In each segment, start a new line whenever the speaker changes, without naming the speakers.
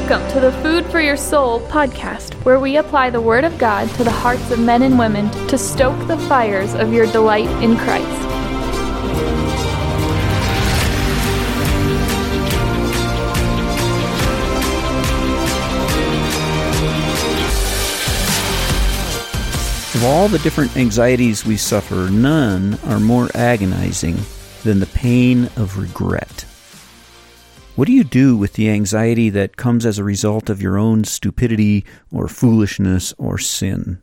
Welcome to the Food for Your Soul podcast, where we apply the Word of God to the hearts of men and women to stoke the fires of your delight in Christ.
Of all the different anxieties we suffer, none are more agonizing than the pain of regret. What do you do with the anxiety that comes as a result of your own stupidity or foolishness or sin?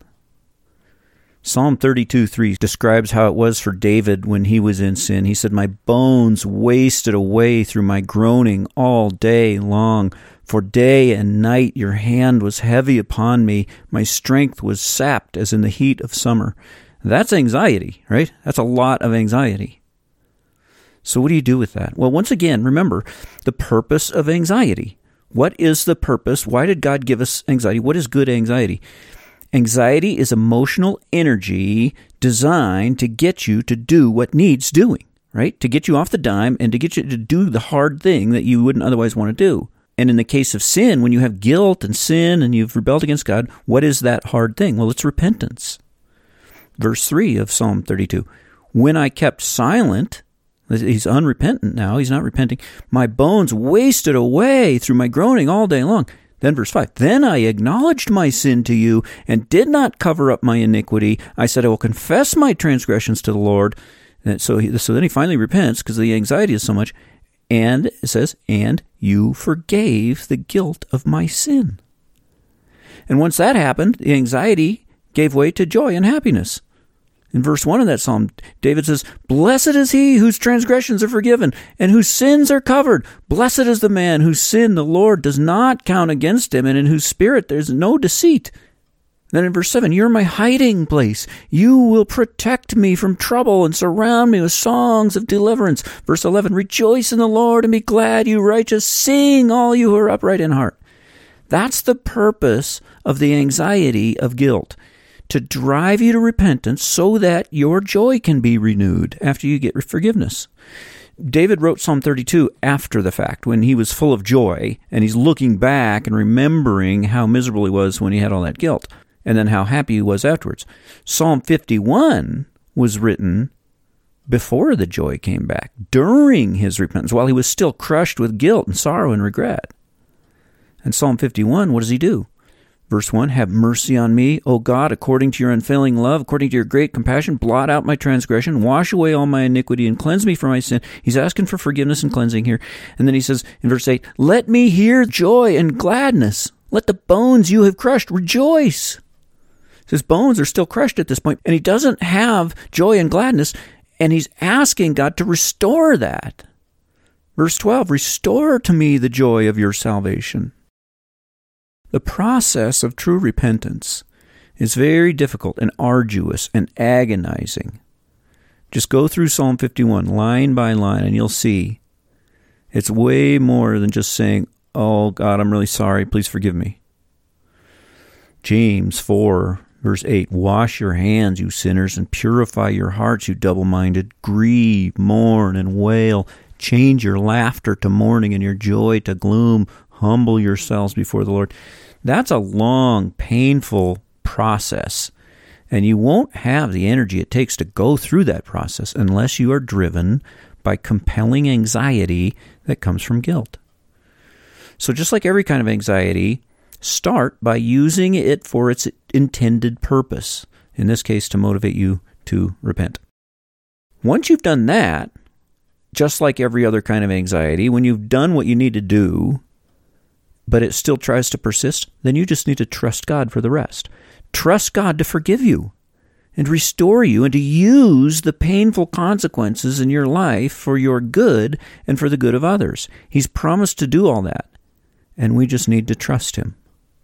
Psalm 32:3 describes how it was for David when he was in sin. He said, "My bones wasted away through my groaning all day long. For day and night your hand was heavy upon me. My strength was sapped as in the heat of summer." That's anxiety, right? That's a lot of anxiety. So what do you do with that? Well, once again, remember the purpose of anxiety. What is the purpose? Why did God give us anxiety? What is good anxiety? Anxiety is emotional energy designed to get you to do what needs doing, right? To get you off the dime and to get you to do the hard thing that you wouldn't otherwise want to do. And in the case of sin, when you have guilt and sin and you've rebelled against God, what is that hard thing? Well, it's repentance. Verse 3 of Psalm 32, "When I kept silent," he's unrepentant now, he's not repenting, "my bones wasted away through my groaning all day long." Then verse 5, "Then I acknowledged my sin to you and did not cover up my iniquity. I said, I will confess my transgressions to the Lord." And so then he finally repents because the anxiety is so much. And it says, "And you forgave the guilt of my sin." And once that happened, the anxiety gave way to joy and happiness. In verse 1 of that psalm, David says, "Blessed is he whose transgressions are forgiven and whose sins are covered. Blessed is the man whose sin the Lord does not count against him and in whose spirit there's no deceit." Then in verse 7, "You're my hiding place. You will protect me from trouble and surround me with songs of deliverance." Verse 11, "Rejoice in the Lord and be glad, you righteous. Sing, all you who are upright in heart." That's the purpose of the anxiety of guilt, to drive you to repentance so that your joy can be renewed after you get forgiveness. David wrote Psalm 32 after the fact, when he was full of joy, and he's looking back and remembering how miserable he was when he had all that guilt, and then how happy he was afterwards. Psalm 51 was written before the joy came back, during his repentance, while he was still crushed with guilt and sorrow and regret. And Psalm 51, what does he do? Verse 1, "Have mercy on me, O God, according to your unfailing love, according to your great compassion, blot out my transgression, wash away all my iniquity, and cleanse me from my sin." He's asking for forgiveness and cleansing here. And then he says in verse 8, "Let me hear joy and gladness. Let the bones you have crushed rejoice." His bones are still crushed at this point, and he doesn't have joy and gladness, and he's asking God to restore that. Verse 12, "Restore to me the joy of your salvation." The process of true repentance is very difficult and arduous and agonizing. Just go through Psalm 51 line by line and you'll see it's way more than just saying, "Oh God, I'm really sorry, please forgive me." James 4 verse 8, "Wash your hands, you sinners, and purify your hearts, you double-minded. Grieve, mourn, and wail. Change your laughter to mourning and your joy to gloom. Humble yourselves before the Lord." That's a long, painful process, and you won't have the energy it takes to go through that process unless you are driven by compelling anxiety that comes from guilt. So just like every kind of anxiety, start by using it for its intended purpose, in this case to motivate you to repent. Once you've done that, just like every other kind of anxiety, when you've done what you need to do, but it still tries to persist, then you just need to trust God for the rest. Trust God to forgive you and restore you and to use the painful consequences in your life for your good and for the good of others. He's promised to do all that, and we just need to trust Him.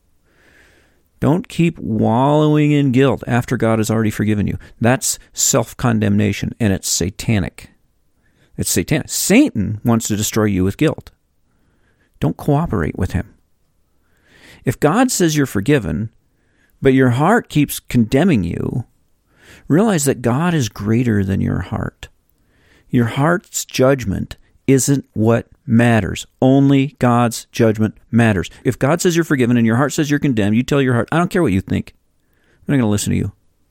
Don't keep wallowing in guilt after God has already forgiven you. That's self-condemnation, and it's satanic. It's satanic. Satan wants to destroy you with guilt. Don't cooperate with him. If God says you're forgiven, but your heart keeps condemning you, realize that God is greater than your heart. Your heart's judgment isn't what matters. Only God's judgment matters. If God says you're forgiven and your heart says you're condemned, you tell your heart, I don't care what you think. I'm not going to listen to you.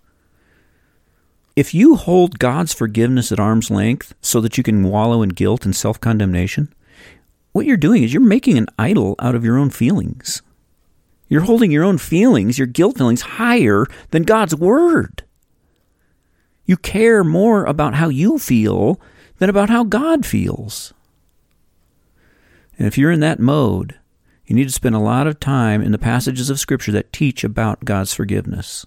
If you hold God's forgiveness at arm's length so that you can wallow in guilt and self-condemnation, what you're doing is you're making an idol out of your own feelings. You're holding your own feelings, your guilt feelings, higher than God's Word. You care more about how you feel than about how God feels. And if you're in that mode, you need to spend a lot of time in the passages of Scripture that teach about God's forgiveness.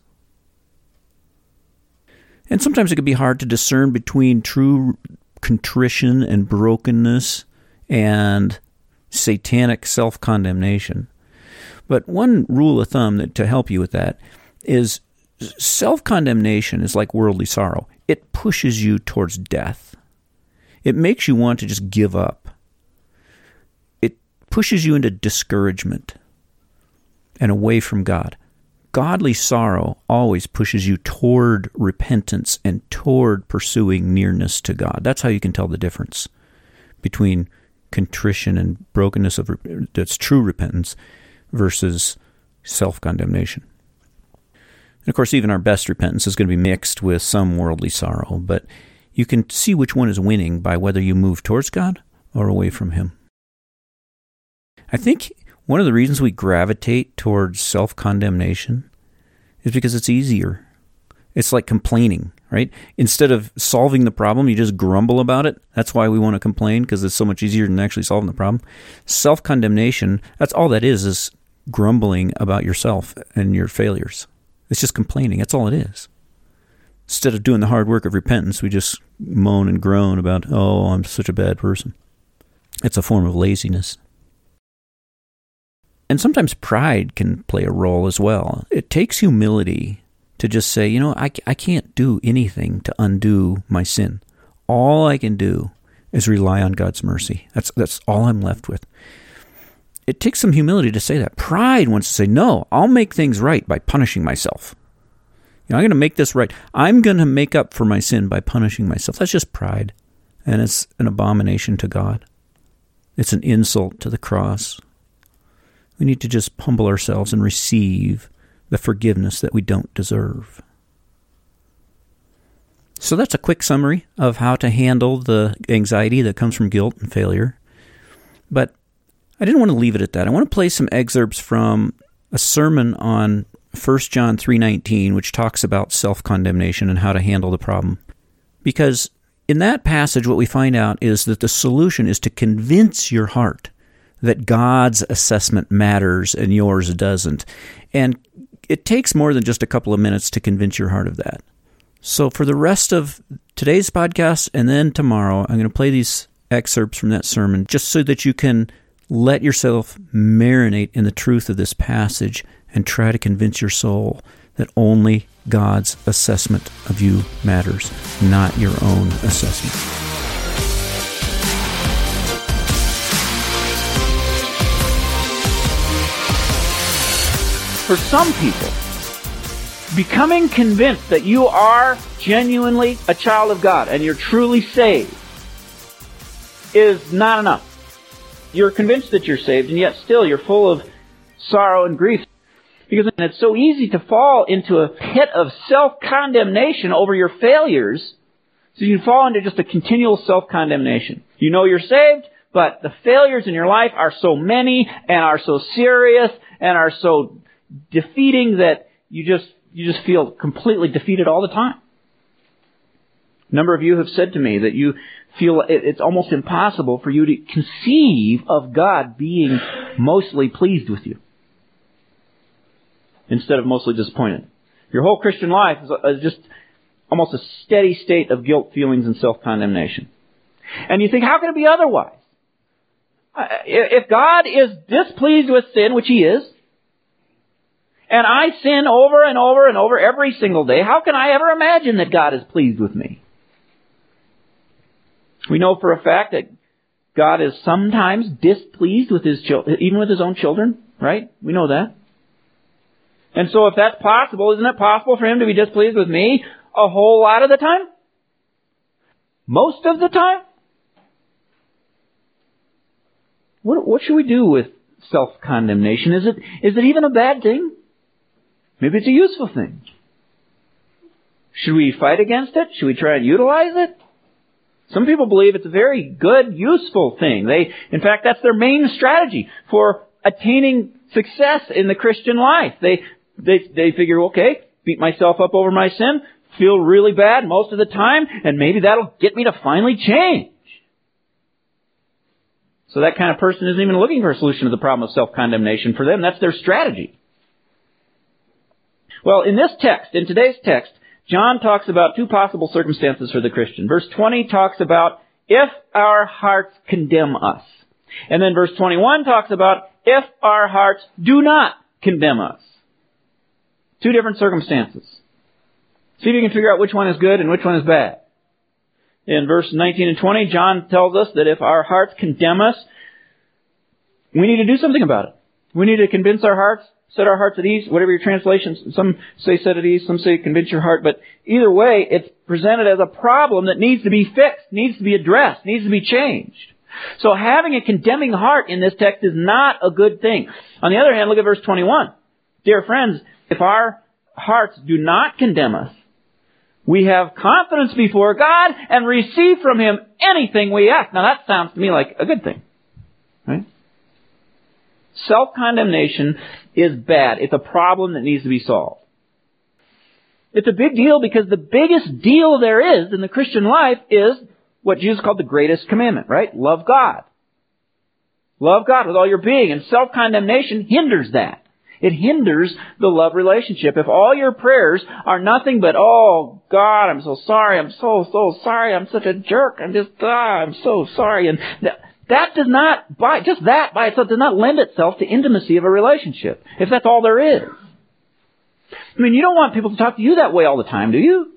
And sometimes it can be hard to discern between true contrition and brokenness and satanic self-condemnation. But one rule of thumb to help you with that is self-condemnation is like worldly sorrow. It pushes you towards death. It makes you want to just give up. It pushes you into discouragement and away from God. Godly sorrow always pushes you toward repentance and toward pursuing nearness to God. That's how you can tell the difference between contrition and brokenness that's true repentance versus self-condemnation. And of course, even our best repentance is going to be mixed with some worldly sorrow, but you can see which one is winning by whether you move towards God or away from Him. I think one of the reasons we gravitate towards self-condemnation is because it's easier. It's like complaining, right? Instead of solving the problem, you just grumble about it. That's why we want to complain, because it's so much easier than actually solving the problem. Self-condemnation, that's all that is grumbling about yourself and your failures. It's just complaining. That's all it is. Instead of doing the hard work of repentance, we just moan and groan about, oh, I'm such a bad person. It's a form of laziness. And sometimes pride can play a role as well. It takes humility to just say, I can't do anything to undo my sin. All I can do is rely on God's mercy. That's all I'm left with. It takes some humility to say that. Pride wants to say, no, I'll make things right by punishing myself. I'm going to make this right. I'm going to make up for my sin by punishing myself. That's just pride. And it's an abomination to God. It's an insult to the cross. We need to just humble ourselves and receive the forgiveness that we don't deserve. So that's a quick summary of how to handle the anxiety that comes from guilt and failure. But I didn't want to leave it at that. I want to play some excerpts from a sermon on 1 John 3:19, which talks about self-condemnation and how to handle the problem. Because in that passage, what we find out is that the solution is to convince your heart that God's assessment matters and yours doesn't. And it takes more than just a couple of minutes to convince your heart of that. So for the rest of today's podcast and then tomorrow, I'm going to play these excerpts from that sermon just so that you can let yourself marinate in the truth of this passage and try to convince your soul that only God's assessment of you matters, not your own assessment.
For some people, becoming convinced that you are genuinely a child of God and you're truly saved is not enough. You're convinced that you're saved, and yet still you're full of sorrow and grief. Because it's so easy to fall into a pit of self-condemnation over your failures, so you can fall into just a continual self-condemnation. You know you're saved, but the failures in your life are so many and are so serious and are so defeating that you just feel completely defeated all the time. A number of you have said to me that you feel it's almost impossible for you to conceive of God being mostly pleased with you instead of mostly disappointed. Your whole Christian life is just almost a steady state of guilt feelings and self-condemnation. And you think, how can it be otherwise? If God is displeased with sin, which He is, and I sin over and over and over every single day, how can I ever imagine that God is pleased with me? We know for a fact that God is sometimes displeased with His children, even with His own children, right? We know that. And so if that's possible, isn't it possible for Him to be displeased with me a whole lot of the time? Most of the time? What should we do with self-condemnation? Is it even a bad thing? Maybe it's a useful thing. Should we fight against it? Should we try and utilize it? Some people believe it's a very good, useful thing. In fact, that's their main strategy for attaining success in the Christian life. They figure, okay, beat myself up over my sin, feel really bad most of the time, and maybe that'll get me to finally change. So that kind of person isn't even looking for a solution to the problem of self-condemnation. For them, that's their strategy. Well, in today's text, John talks about two possible circumstances for the Christian. Verse 20 talks about if our hearts condemn us. And then verse 21 talks about if our hearts do not condemn us. Two different circumstances. See if you can figure out which one is good and which one is bad. In verse 19 and 20, John tells us that if our hearts condemn us, we need to do something about it. We need to convince our hearts, set our hearts at ease, whatever your translations, some say set at ease, some say convince your heart, but either way, it's presented as a problem that needs to be fixed, needs to be addressed, needs to be changed. So having a condemning heart in this text is not a good thing. On the other hand, look at verse 21. Dear friends, if our hearts do not condemn us, we have confidence before God and receive from Him anything we ask. Now that sounds to me like a good thing, right? Self-condemnation is bad. It's a problem that needs to be solved. It's a big deal because the biggest deal there is in the Christian life is what Jesus called the greatest commandment, right? Love God. Love God with all your being. And self-condemnation hinders that. It hinders the love relationship. If all your prayers are nothing but, oh, God, I'm so sorry. I'm so sorry. I'm such a jerk. I'm so sorry. And that does not, just that by itself does not lend itself to intimacy of a relationship. If that's all there is. I mean, you don't want people to talk to you that way all the time, do you?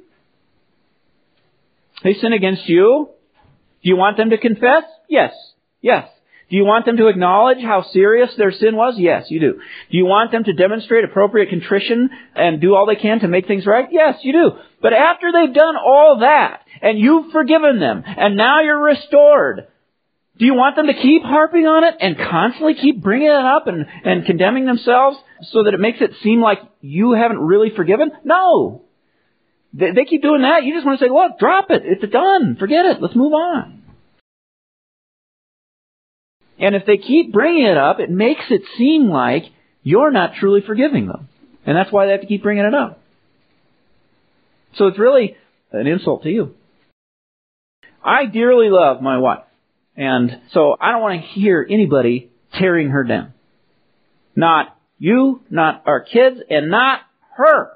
They sin against you. Do you want them to confess? Yes. Yes. Do you want them to acknowledge how serious their sin was? Yes, you do. Do you want them to demonstrate appropriate contrition and do all they can to make things right? Yes, you do. But after they've done all that, and you've forgiven them, and now you're restored, do you want them to keep harping on it and constantly keep bringing it up and condemning themselves so that it makes it seem like you haven't really forgiven? No. They keep doing that. You just want to say, look, drop it. It's done. Forget it. Let's move on. And if they keep bringing it up, it makes it seem like you're not truly forgiving them. And that's why they have to keep bringing it up. So it's really an insult to you. I dearly love my wife. And so I don't want to hear anybody tearing her down. Not you, not our kids, and not her.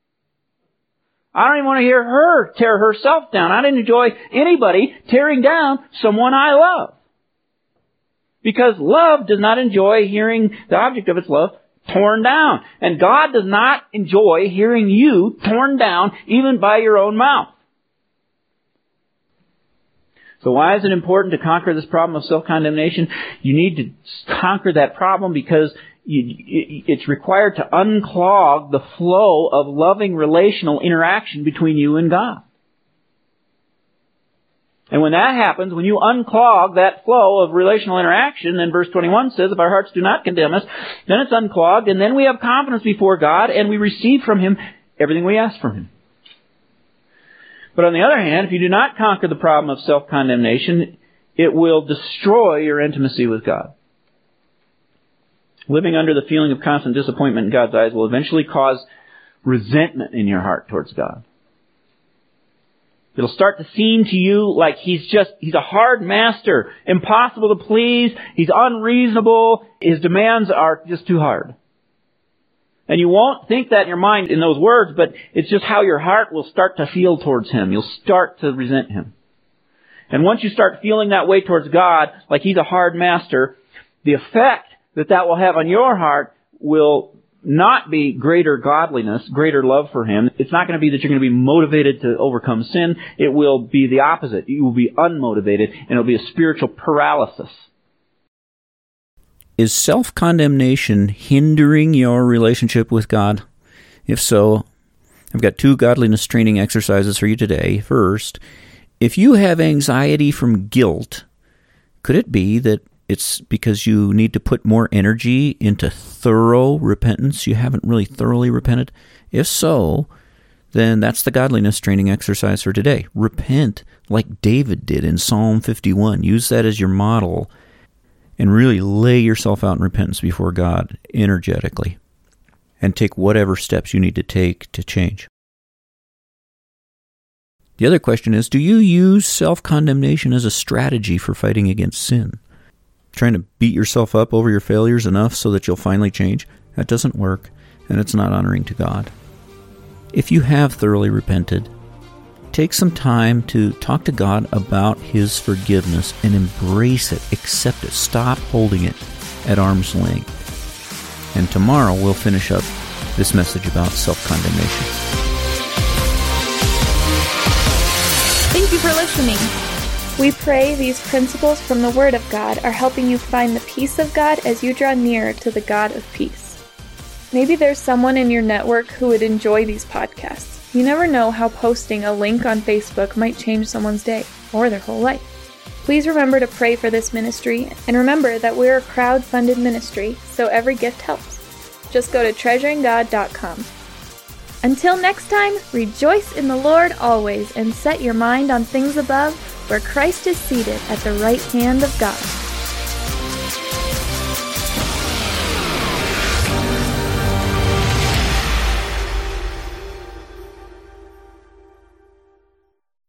I don't even want to hear her tear herself down. I didn't enjoy anybody tearing down someone I love. Because love does not enjoy hearing the object of its love torn down. And God does not enjoy hearing you torn down even by your own mouth. So why is it important to conquer this problem of self-condemnation? You need to conquer that problem because it's required to unclog the flow of loving relational interaction between you and God. And when that happens, when you unclog that flow of relational interaction, then verse 21 says, if our hearts do not condemn us, then it's unclogged, and then we have confidence before God, and we receive from Him everything we ask from Him. But on the other hand, if you do not conquer the problem of self-condemnation, it will destroy your intimacy with God. Living under the feeling of constant disappointment in God's eyes will eventually cause resentment in your heart towards God. It'll start to seem to you like He's a hard master, impossible to please, He's unreasonable, His demands are just too hard. And you won't think that in your mind in those words, but it's just how your heart will start to feel towards Him. You'll start to resent Him. And once you start feeling that way towards God, like He's a hard master, the effect that will have on your heart will not be greater godliness, greater love for Him. It's not going to be that you're going to be motivated to overcome sin. It will be the opposite. You will be unmotivated, and it will be a spiritual paralysis.
Is self-condemnation hindering your relationship with God? If so, I've got 2 godliness training exercises for you today. First, if you have anxiety from guilt, could it be that it's because you need to put more energy into thorough repentance? You haven't really thoroughly repented? If so, then that's the godliness training exercise for today. Repent like David did in Psalm 51. Use that as your model and really lay yourself out in repentance before God energetically and take whatever steps you need to take to change. The other question is, do you use self-condemnation as a strategy for fighting against sin? Trying to beat yourself up over your failures enough so that you'll finally change? That doesn't work, and it's not honoring to God. If you have thoroughly repented, take some time to talk to God about His forgiveness and embrace it, accept it, stop holding it at arm's length. And tomorrow we'll finish up this message about self-condemnation.
Thank you for listening. We pray these principles from the Word of God are helping you find the peace of God as you draw nearer to the God of peace. Maybe there's someone in your network who would enjoy these podcasts. You never know how posting a link on Facebook might change someone's day or their whole life. Please remember to pray for this ministry, and remember that we're a crowd-funded ministry, so every gift helps. Just go to treasuringgod.com. Until next time, rejoice in the Lord always and set your mind on things above, where Christ is seated at the right hand of God.